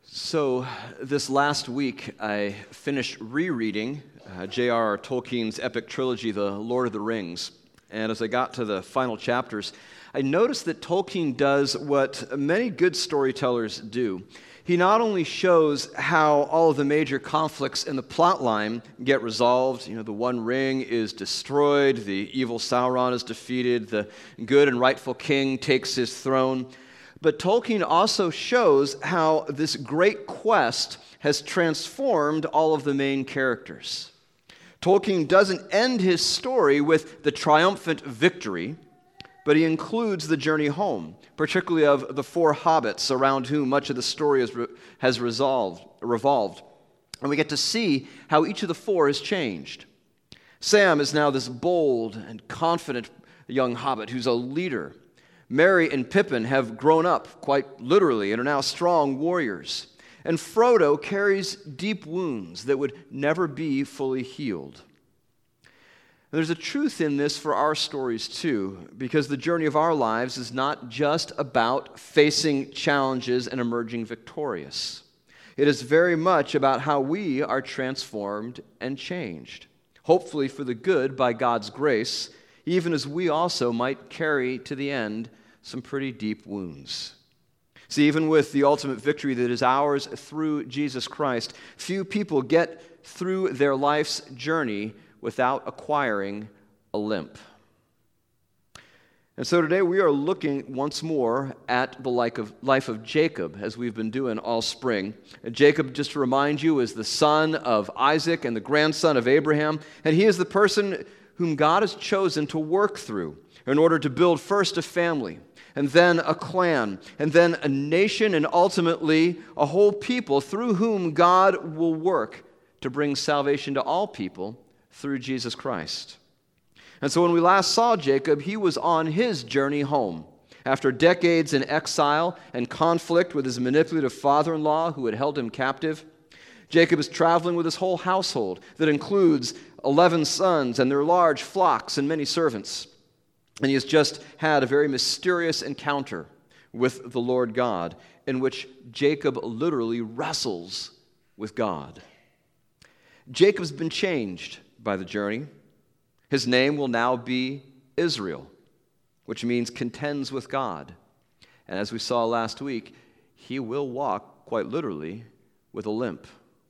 So this last week, I finished rereading J.R.R. Tolkien's epic trilogy, The Lord of the Rings. And as I got to the final chapters, I noticed that Tolkien does what many good storytellers do. He not only shows how all of the major conflicts in the plot line get resolved, the One Ring is destroyed, the evil Sauron is defeated, the good and rightful king takes his throne, but Tolkien also shows how this great quest has transformed all of the main characters. Tolkien doesn't end his story with the triumphant victory, but he includes the journey home, particularly of the four hobbits around whom much of the story has revolved. And we get to see how each of the four has changed. Sam is now this bold and confident young hobbit who's a leader. Merry and Pippin have grown up, quite literally, and are now strong warriors. And Frodo carries deep wounds that would never be fully healed. And there's a truth in this for our stories too, because the journey of our lives is not just about facing challenges and emerging victorious. It is very much about how we are transformed and changed, hopefully for the good by God's grace, even as we also might carry to the end some pretty deep wounds. See, even with the ultimate victory that is ours through Jesus Christ, few people get through their life's journey without acquiring a limp. And so today we are looking once more at the life of Jacob, as we've been doing all spring. And Jacob, just to remind you, is the son of Isaac and the grandson of Abraham, and he is the person whom God has chosen to work through in order to build first a family, and then a clan, and then a nation, and ultimately a whole people through whom God will work to bring salvation to all people through Jesus Christ. And so when we last saw Jacob, he was on his journey home. After decades in exile and conflict with his manipulative father-in-law who had held him captive, Jacob is traveling with his whole household that includes 11 sons and their large flocks and many servants. And he has just had a very mysterious encounter with the Lord God in which Jacob literally wrestles with God. Jacob's been changed by the journey. His name will now be Israel, which means contends with God. And as we saw last week, he will walk, quite literally, with a limp.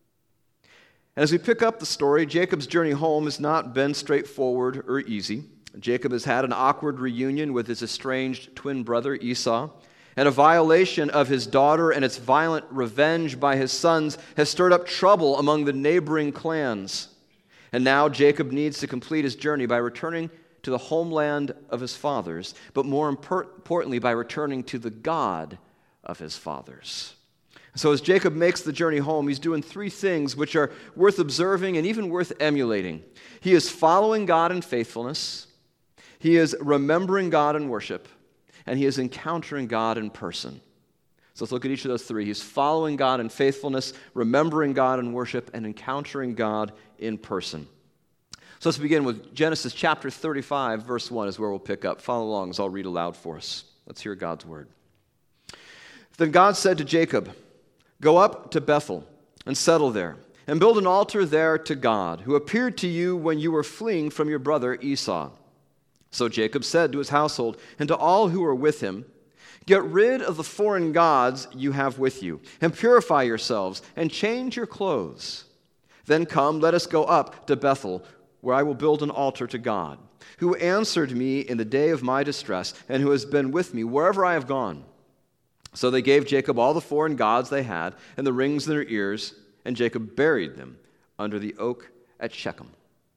And as we pick up the story, Jacob's journey home has not been straightforward or easy. Jacob has had an awkward reunion with his estranged twin brother Esau, and a violation of his daughter and its violent revenge by his sons has stirred up trouble among the neighboring clans. And now Jacob needs to complete his journey by returning to the homeland of his fathers, but more importantly, by returning to the God of his fathers. So as Jacob makes the journey home, he's doing three things which are worth observing and even worth emulating. He is following God in faithfulness, he is remembering God in worship, and he is encountering God in person. So let's look at each of those three. He's following God in faithfulness, remembering God in worship, and encountering God in person. So let's begin with Genesis chapter 35, verse 1 is where we'll pick up. Follow along as I'll read aloud for us. Let's hear God's word. Then God said to Jacob, "Go up to Bethel and settle there, and build an altar there to God, who appeared to you when you were fleeing from your brother Esau." So Jacob said to his household and to all who were with him, "Get rid of the foreign gods you have with you, and purify yourselves, and change your clothes. Then come, let us go up to Bethel, where I will build an altar to God, who answered me in the day of my distress, and who has been with me wherever I have gone." So they gave Jacob all the foreign gods they had, and the rings in their ears, and Jacob buried them under the oak at Shechem.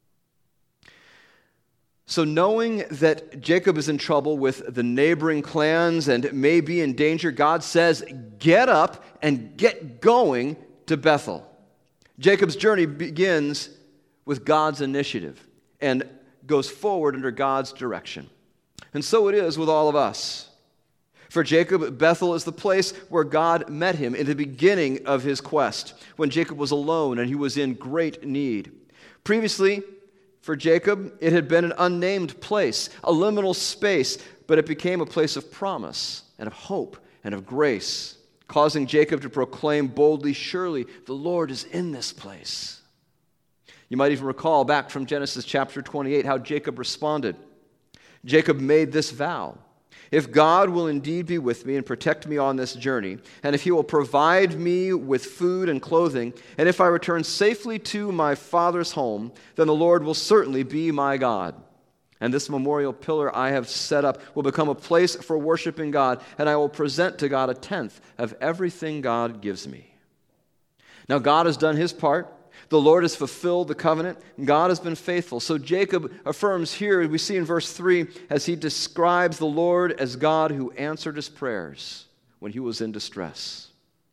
So knowing that Jacob is in trouble with the neighboring clans and may be in danger, God says, get up and get going to Bethel. Jacob's journey begins with God's initiative and goes forward under God's direction. And so it is with all of us. For Jacob, Bethel is the place where God met him in the beginning of his quest, when Jacob was alone and he was in great need. Previously, for Jacob, it had been an unnamed place, a liminal space, but it became a place of promise and of hope and of grace. causing Jacob to proclaim boldly, "Surely the Lord is in this place." You might even recall back from Genesis chapter 28 how Jacob responded. Jacob made this vow: "If God will indeed be with me and protect me on this journey, and if he will provide me with food and clothing, and if I return safely to my father's home, then the Lord will certainly be my God. And this memorial pillar I have set up will become a place for worshiping God, and I will present to God a tenth of everything God gives me." Now God has done his part. The Lord has fulfilled the covenant, and God has been faithful. So Jacob affirms here, we see in verse 3, as he describes the Lord as God who answered his prayers when he was in distress.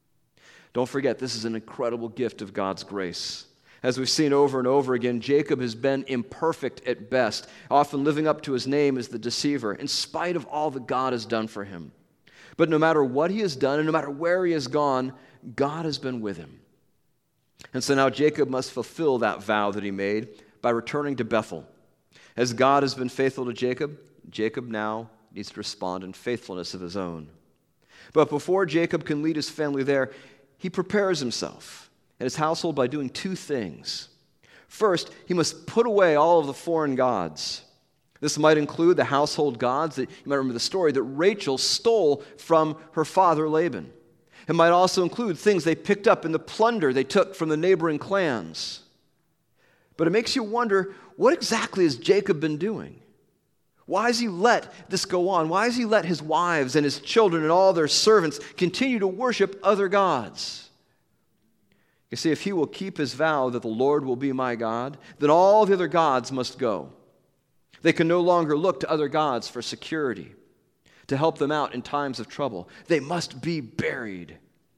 Don't forget, this is an incredible gift of God's grace. As we've seen over and over again, Jacob has been imperfect at best, often living up to his name as the deceiver, in spite of all that God has done for him. But no matter what he has done, and no matter where he has gone, God has been with him. And so now Jacob must fulfill that vow that he made by returning to Bethel. As God has been faithful to Jacob, Jacob now needs to respond in faithfulness of his own. But before Jacob can lead his family there, he prepares himself and his household by doing two things. First, he must put away all of the foreign gods. This might include the household gods that you might remember the story that Rachel stole from her father Laban. It might also include things they picked up in the plunder they took from the neighboring clans. But it makes you wonder, what exactly has Jacob been doing? Why has he let this go on? Why has he let his wives and his children and all their servants continue to worship other gods? You see, if he will keep his vow that the Lord will be my God, then all the other gods must go. They can no longer look to other gods for security, to help them out in times of trouble. They must be buried.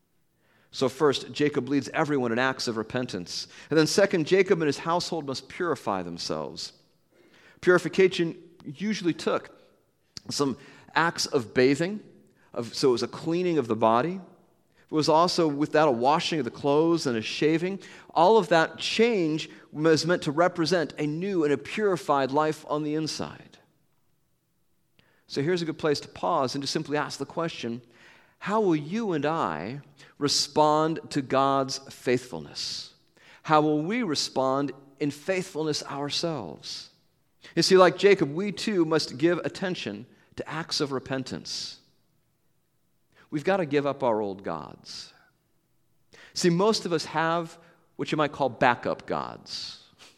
So first, Jacob leads everyone in acts of repentance. And then second, Jacob and his household must purify themselves. Purification usually took some acts of bathing, so it was a cleaning of the body. It was also, with that, a washing of the clothes and a shaving. All of that change was meant to represent a new and a purified life on the inside. So here's a good place to pause and to simply ask the question, how will you and I respond to God's faithfulness? How will we respond in faithfulness ourselves? You see, like Jacob, we too must give attention to acts of repentance. We've got to give up our old gods. See, most of us have what you might call backup gods.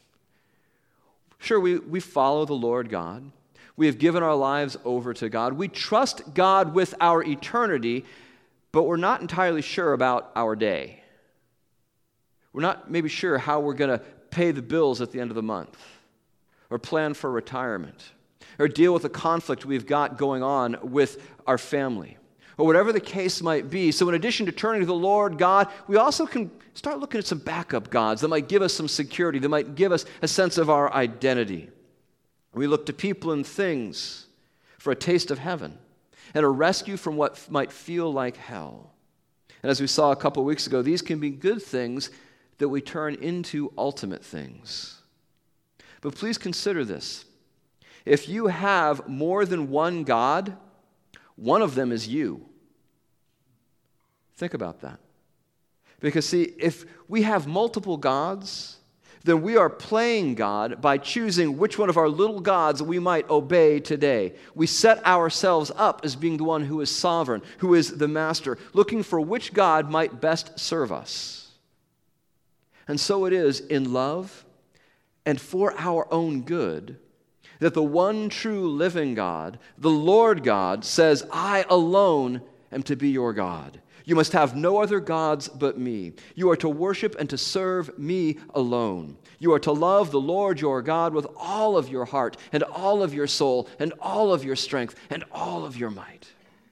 Sure, we follow the Lord God. We have given our lives over to God. We trust God with our eternity, but we're not entirely sure about our day. We're not maybe sure how we're going to pay the bills at the end of the month, or plan for retirement, or deal with the conflict we've got going on with our family, or whatever the case might be. So in addition to turning to the Lord God, we also can start looking at some backup gods that might give us some security, that might give us a sense of our identity. We look to people and things for a taste of heaven and a rescue from what might feel like hell. And as we saw a couple weeks ago, these can be good things that we turn into ultimate things. But please consider this. If you have more than one God, one of them is you. Think about that. Because see, if we have multiple gods, then we are playing God by choosing which one of our little gods we might obey today. We set ourselves up as being the one who is sovereign, who is the master, looking for which God might best serve us. And so it is in love and for our own good that the one true living God, the Lord God, says, "I alone am to be your God. You must have no other gods but me. You are to worship and to serve me alone. You are to love the Lord your God with all of your heart and all of your soul and all of your strength and all of your might."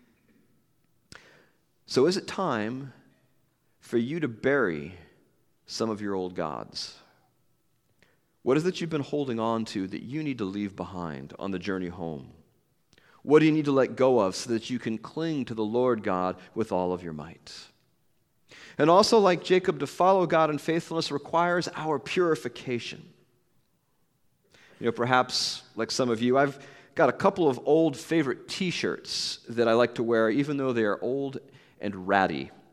So is it time for you to bury some of your old gods? What is it you've been holding on to that you need to leave behind on the journey home? What do you need to let go of so that you can cling to the Lord God with all of your might? And also, like Jacob, to follow God in faithfulness requires our purification. You know, perhaps, like some of you, I've got a couple of old favorite t-shirts that I like to wear, even though they are old and ratty.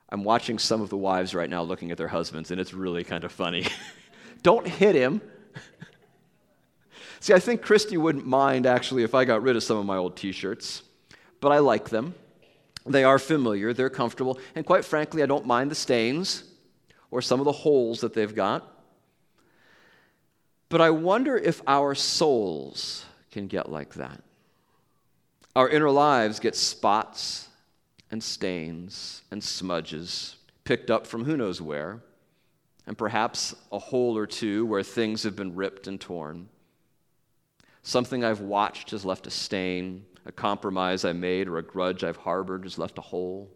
I'm watching some of the wives right now looking at their husbands, and it's really kind of funny. Don't hit him. See, I think Christy wouldn't mind, actually, if I got rid of some of my old T-shirts, but I like them. They are familiar, they're comfortable, and quite frankly, I don't mind the stains or some of the holes that they've got. But I wonder if our souls can get like that. Our inner lives get spots and stains and smudges picked up from who knows where, and perhaps a hole or two where things have been ripped and torn. Something I've watched has left a stain, a compromise I made or a grudge I've harbored has left a hole.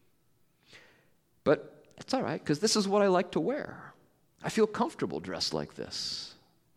But it's all right, because this is what I like to wear. I feel comfortable dressed like this.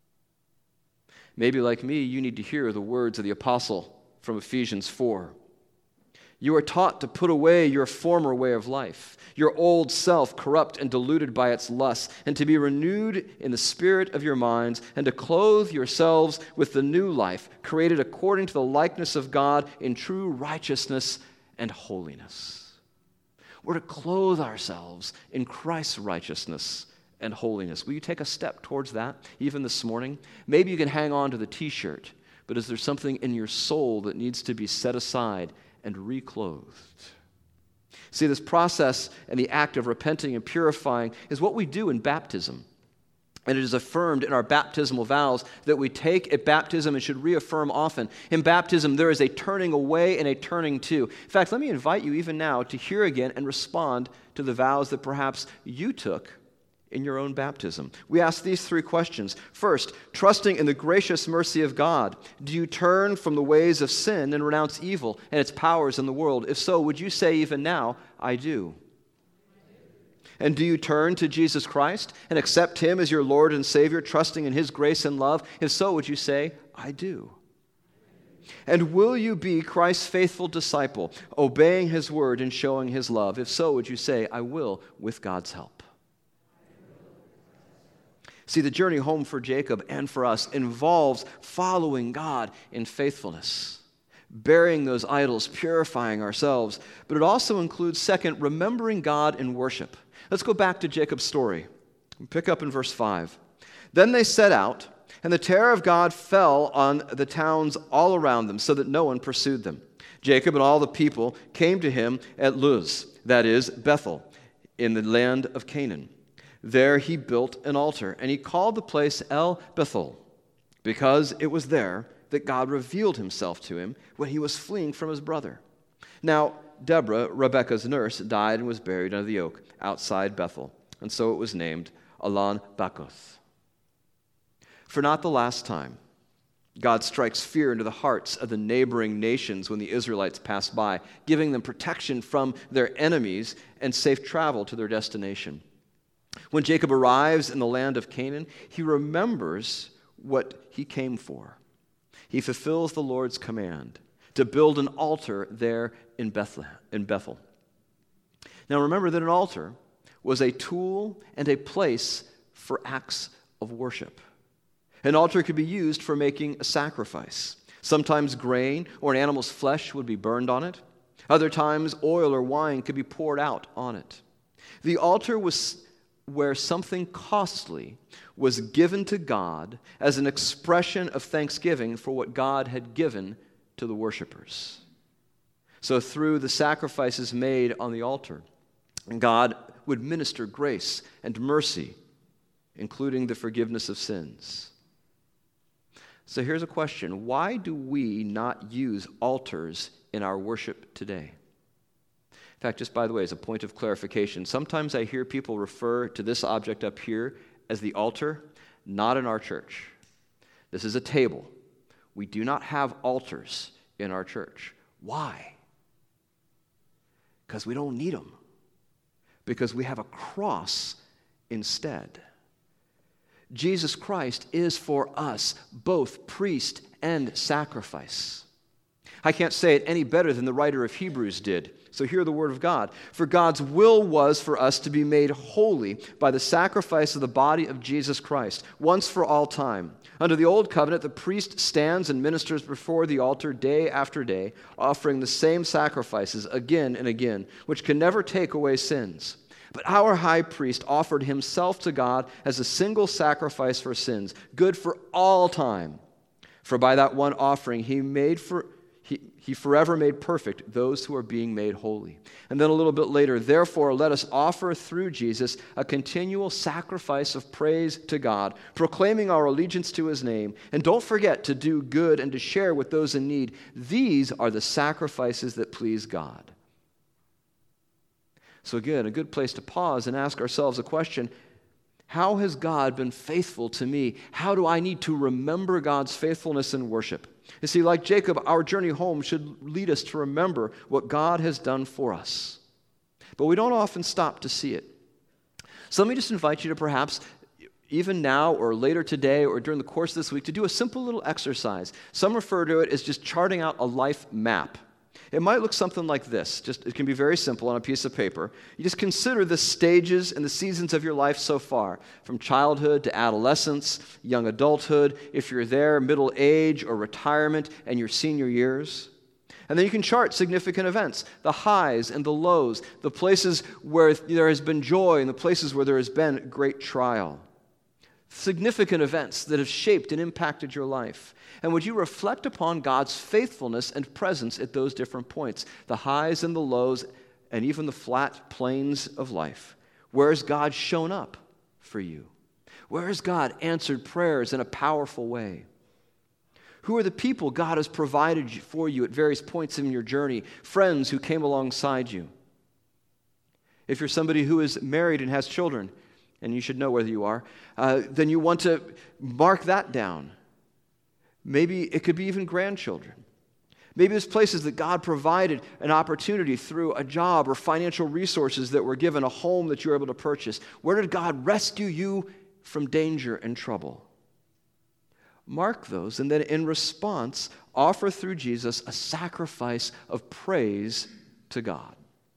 Maybe like me, you need to hear the words of the apostle from Ephesians 4. You are taught to put away your former way of life, your old self corrupt and deluded by its lusts, and to be renewed in the spirit of your minds, and to clothe yourselves with the new life, created according to the likeness of God in true righteousness and holiness. We're to clothe ourselves in Christ's righteousness and holiness. Will you take a step towards that even this morning? Maybe you can hang on to the T-shirt, but is there something in your soul that needs to be set aside and reclothed? See, this process and the act of repenting and purifying is what we do in baptism. And it is affirmed in our baptismal vows that we take at baptism and should reaffirm often. In baptism, there is a turning away and a turning to. In fact, let me invite you even now to hear again and respond to the vows that perhaps you took in your own baptism. We ask these three questions. First, trusting in the gracious mercy of God, do you turn from the ways of sin and renounce evil and its powers in the world? If so, would you say even now, I do? And do you turn to Jesus Christ and accept Him as your Lord and Savior, trusting in His grace and love? If so, would you say, I do? And will you be Christ's faithful disciple, obeying His word and showing His love? If so, would you say, I will, with God's help? See, the journey home for Jacob and for us involves following God in faithfulness, burying those idols, purifying ourselves. But it also includes, second, remembering God in worship. Let's go back to Jacob's story. Pick up in verse 5. Then they set out, and the terror of God fell on the towns all around them, so that no one pursued them. Jacob and all the people came to him at Luz, that is, Bethel, in the land of Canaan. There he built an altar, and he called the place El Bethel, because it was there that God revealed Himself to him when he was fleeing from his brother. Now, Deborah, Rebekah's nurse, died and was buried under the oak outside Bethel, and so it was named Allon Bacuth. For not the last time, God strikes fear into the hearts of the neighboring nations when the Israelites pass by, giving them protection from their enemies and safe travel to their destination. When Jacob arrives in the land of Canaan, he remembers what he came for. He fulfills the Lord's command to build an altar there in Bethel. Now remember that an altar was a tool and a place for acts of worship. An altar could be used for making a sacrifice. Sometimes grain or an animal's flesh would be burned on it. Other times oil or wine could be poured out on it. The altar was where something costly was given to God as an expression of thanksgiving for what God had given to the worshipers. So through the sacrifices made on the altar, God would minister grace and mercy, including the forgiveness of sins. So here's a question. Why do we not use altars in our worship today? In fact, just by the way, as a point of clarification, sometimes I hear people refer to this object up here as the altar, not in our church. This is a table. We do not have altars in our church. Why? Because we don't need them. Because we have a cross instead. Jesus Christ is for us both priest and sacrifice. I can't say it any better than the writer of Hebrews did. So hear the word of God. For God's will was for us to be made holy by the sacrifice of the body of Jesus Christ, once for all time. Under the old covenant, the priest stands and ministers before the altar day after day, offering the same sacrifices again and again, which can never take away sins. But our high priest offered himself to God as a single sacrifice for sins, good for all time. For by that one offering he forever made perfect those who are being made holy. And then a little bit later, therefore, let us offer through Jesus a continual sacrifice of praise to God, proclaiming our allegiance to his name. And don't forget to do good and to share with those in need. These are the sacrifices that please God. So again, a good place to pause and ask ourselves a question. How has God been faithful to me? How do I need to remember God's faithfulness in worship? You see, like Jacob, our journey home should lead us to remember what God has done for us. But we don't often stop to see it. So let me just invite you to perhaps, even now or later today or during the course of this week, to do a simple little exercise. Some refer to it as just charting out a life map. It might look something like this. It can be very simple on a piece of paper. You just consider the stages and the seasons of your life so far, from childhood to adolescence, young adulthood, if you're there, middle age or retirement, and your senior years. And then you can chart significant events, the highs and the lows, the places where there has been joy and the places where there has been great trial. Significant events that have shaped and impacted your life. And would you reflect upon God's faithfulness and presence at those different points, the highs and the lows, and even the flat plains of life? Where has God shown up for you? Where has God answered prayers in a powerful way? Who are the people God has provided for you at various points in your journey? Friends who came alongside you. If you're somebody who is married and has children, and you should know whether you are, then you want to mark that down. Maybe it could be even grandchildren. Maybe there's places that God provided an opportunity through a job or financial resources that were given, a home that you were able to purchase. Where did God rescue you from danger and trouble? Mark those, and then in response, offer through Jesus a sacrifice of praise to God.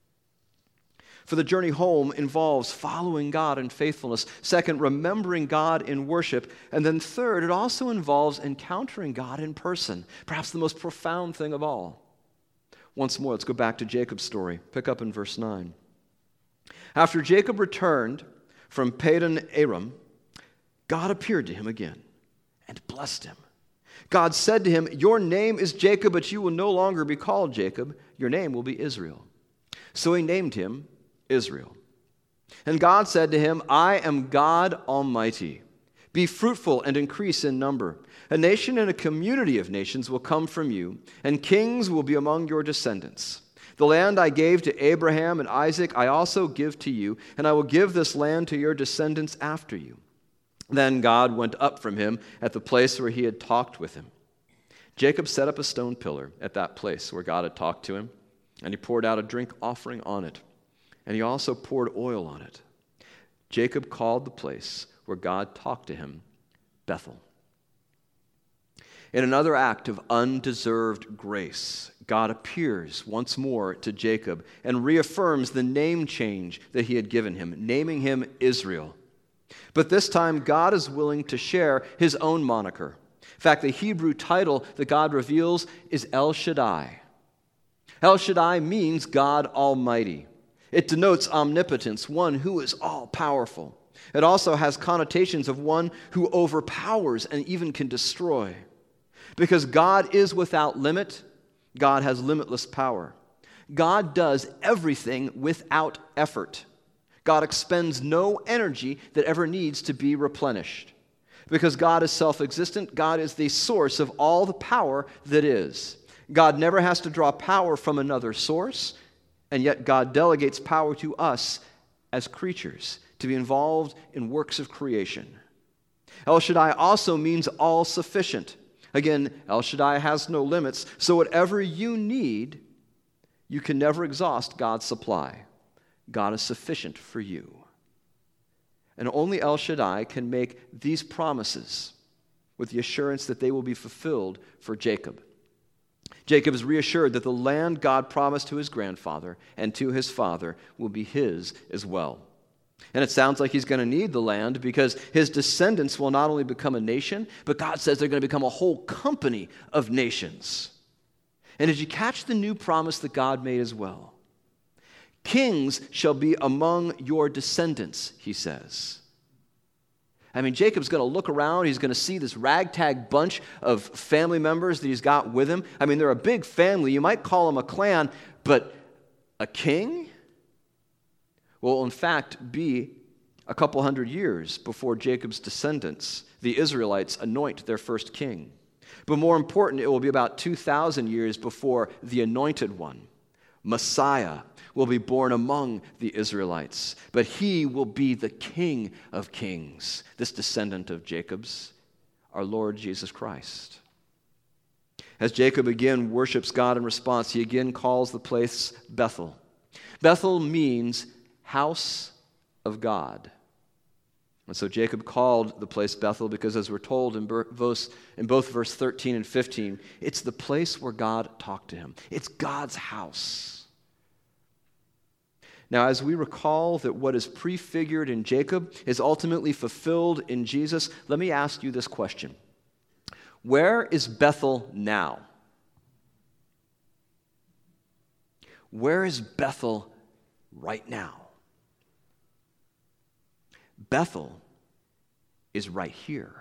For the journey home involves following God in faithfulness. Second, remembering God in worship. And then third, it also involves encountering God in person, perhaps the most profound thing of all. Once more, let's go back to Jacob's story. Pick up in verse 9. After Jacob returned from Padan Aram, God appeared to him again and blessed him. God said to him, "Your name is Jacob, but you will no longer be called Jacob. Your name will be Israel." So he named him Israel. And God said to him, "I am God Almighty. Be fruitful and increase in number. A nation and a community of nations will come from you, and kings will be among your descendants. The land I gave to Abraham and Isaac I also give to you, and I will give this land to your descendants after you." Then God went up from him at the place where he had talked with him. Jacob set up a stone pillar at that place where God had talked to him, and he poured out a drink offering on it. And he also poured oil on it. Jacob called the place where God talked to him Bethel. In another act of undeserved grace, God appears once more to Jacob and reaffirms the name change that he had given him, naming him Israel. But this time, God is willing to share his own moniker. In fact, the Hebrew title that God reveals is El Shaddai. El Shaddai means God Almighty. It denotes omnipotence, one who is all-powerful. It also has connotations of one who overpowers and even can destroy. Because God is without limit, God has limitless power. God does everything without effort. God expends no energy that ever needs to be replenished. Because God is self-existent, God is the source of all the power that is. God never has to draw power from another source, and yet God delegates power to us as creatures to be involved in works of creation. El Shaddai also means all-sufficient. Again, El Shaddai has no limits, so whatever you need, you can never exhaust God's supply. God is sufficient for you. And only El Shaddai can make these promises with the assurance that they will be fulfilled for Jacob. Jacob is reassured that the land God promised to his grandfather and to his father will be his as well. And it sounds like he's going to need the land because his descendants will not only become a nation, but God says they're going to become a whole company of nations. And did you catch the new promise that God made as well? Kings shall be among your descendants, he says. I mean, Jacob's going to look around. He's going to see this ragtag bunch of family members that he's got with him. I mean, they're a big family. You might call them a clan, but a king will, in fact, be a couple hundred years before Jacob's descendants, the Israelites, anoint their first king. But more important, it will be about 2,000 years before the anointed one, Messiah, will be born among the Israelites, but he will be the King of kings, this descendant of Jacob's, our Lord Jesus Christ. As Jacob again worships God in response, he again calls the place Bethel. Bethel means house of God. And so Jacob called the place Bethel because, as we're told in both verse 13 and 15, it's the place where God talked to him. It's God's house. Now, as we recall that what is prefigured in Jacob is ultimately fulfilled in Jesus, let me ask you this question. Where is Bethel now? Where is Bethel right now? Bethel is right here.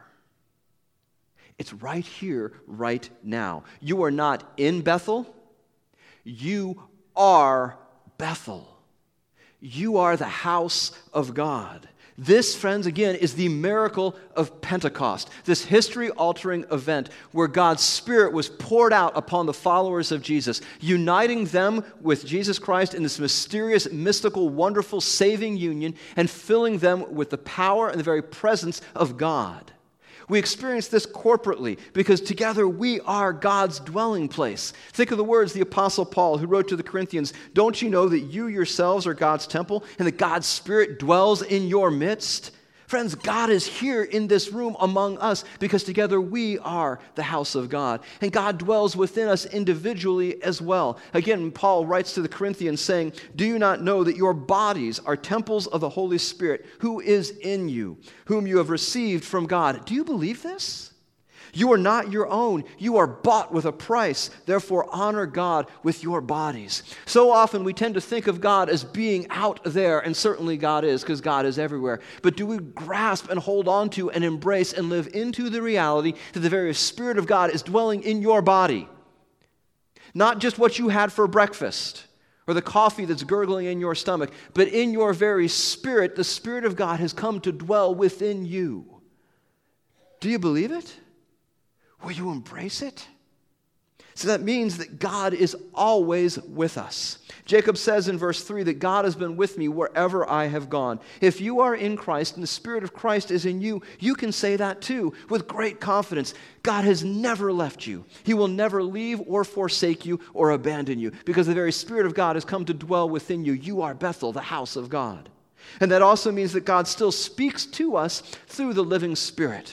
It's right here, right now. You are not in Bethel. You are Bethel. You are the house of God. This, friends, again, is the miracle of Pentecost, this history-altering event where God's Spirit was poured out upon the followers of Jesus, uniting them with Jesus Christ in this mysterious, mystical, wonderful, saving union and filling them with the power and the very presence of God. We experience this corporately because together we are God's dwelling place. Think of the words of the Apostle Paul, who wrote to the Corinthians, "Don't you know that you yourselves are God's temple and that God's Spirit dwells in your midst?" Friends, God is here in this room among us because together we are the house of God. And God dwells within us individually as well. Again, Paul writes to the Corinthians saying, "Do you not know that your bodies are temples of the Holy Spirit who is in you, whom you have received from God?" Do you believe this? You are not your own. You are bought with a price. Therefore, honor God with your bodies. So often we tend to think of God as being out there, and certainly God is, because God is everywhere. But do we grasp and hold on to and embrace and live into the reality that the very Spirit of God is dwelling in your body? Not just what you had for breakfast or the coffee that's gurgling in your stomach, but in your very spirit, the Spirit of God has come to dwell within you. Do you believe it? Will you embrace it? So that means that God is always with us. Jacob says in verse 3 that God has been with me wherever I have gone. If you are in Christ and the Spirit of Christ is in you, you can say that too with great confidence. God has never left you. He will never leave or forsake you or abandon you because the very Spirit of God has come to dwell within you. You are Bethel, the house of God. And that also means that God still speaks to us through the living Spirit.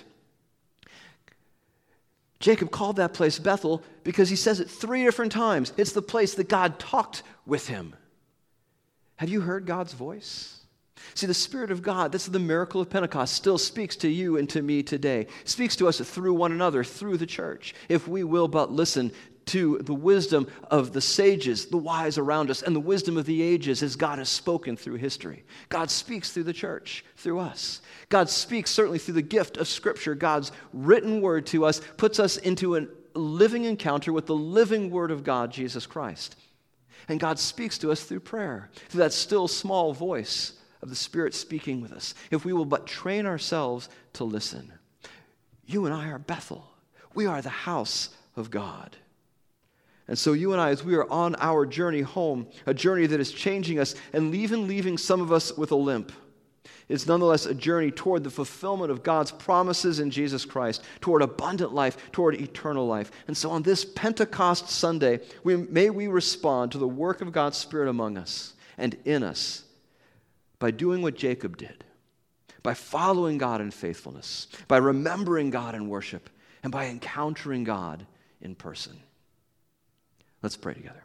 Jacob called that place Bethel because he says it 3 different times. It's the place that God talked with him. Have you heard God's voice? See, the Spirit of God, that's the miracle of Pentecost, still speaks to you and to me today. Speaks to us through one another, through the church, if we will but listen to the wisdom of the sages, the wise around us, and the wisdom of the ages as God has spoken through history. God speaks through the church, through us. God speaks certainly through the gift of Scripture. God's written word to us puts us into a living encounter with the living Word of God, Jesus Christ. And God speaks to us through prayer, through that still small voice of the Spirit speaking with us, if we will but train ourselves to listen. You and I are Bethel. We are the house of God. And so you and I, as we are on our journey home, a journey that is changing us and leaving some of us with a limp, it's nonetheless a journey toward the fulfillment of God's promises in Jesus Christ, toward abundant life, toward eternal life. And so on this Pentecost Sunday, may we respond to the work of God's Spirit among us and in us by doing what Jacob did, by following God in faithfulness, by remembering God in worship, and by encountering God in person. Let's pray together.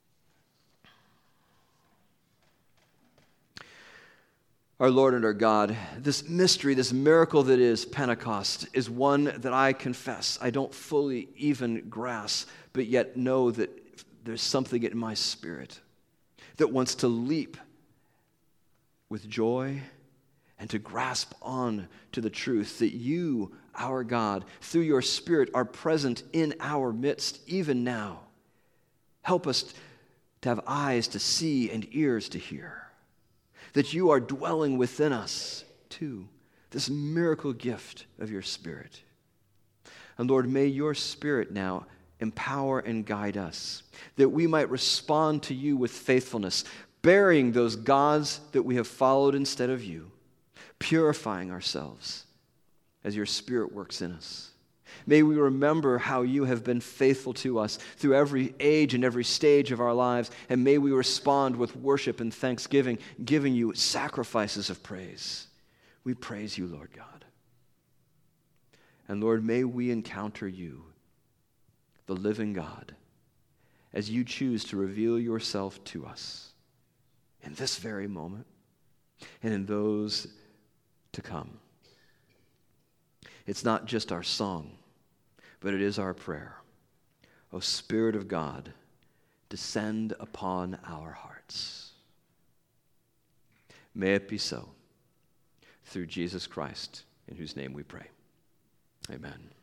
Our Lord and our God, this mystery, this miracle that is Pentecost is one that I confess I don't fully even grasp, but yet know that there's something in my spirit that wants to leap with joy and to grasp on to the truth that you, our God, through your Spirit are present in our midst even now. Help us to have eyes to see and ears to hear. That you are dwelling within us, too, this miracle gift of your Spirit. And Lord, may your Spirit now empower and guide us, that we might respond to you with faithfulness, burying those gods that we have followed instead of you, purifying ourselves as your Spirit works in us. May we remember how you have been faithful to us through every age and every stage of our lives, and may we respond with worship and thanksgiving, giving you sacrifices of praise. We praise you, Lord God. And Lord, may we encounter you, the living God, as you choose to reveal yourself to us in this very moment and in those to come. It's not just our song, but it is our prayer. O Spirit of God, descend upon our hearts. May it be so, through Jesus Christ, in whose name we pray. Amen.